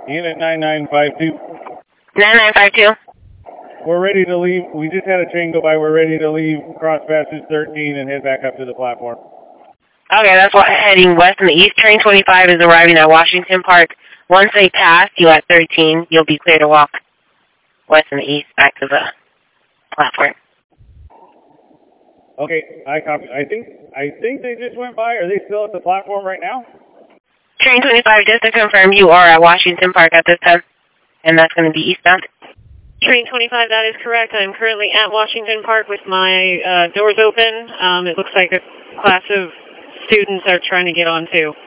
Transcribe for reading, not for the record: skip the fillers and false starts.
Unit 9952. 9952. We're ready to leave. We just had a train go by. We're ready to leave cross passage 13 and head back up to the platform. Okay, that's what heading west and the east. Train 25 is arriving at Washington Park. Once they pass you at 13, you'll be clear to walk west and the east back to the platform. Okay, I copy. I think they just went by. Are they still at the platform right now? Train 25, just to confirm, you are at Washington Park at this time, and that's going to be eastbound. Train 25, that is correct. I'm currently at Washington Park with my doors open. It looks like a class of students are trying to get on too.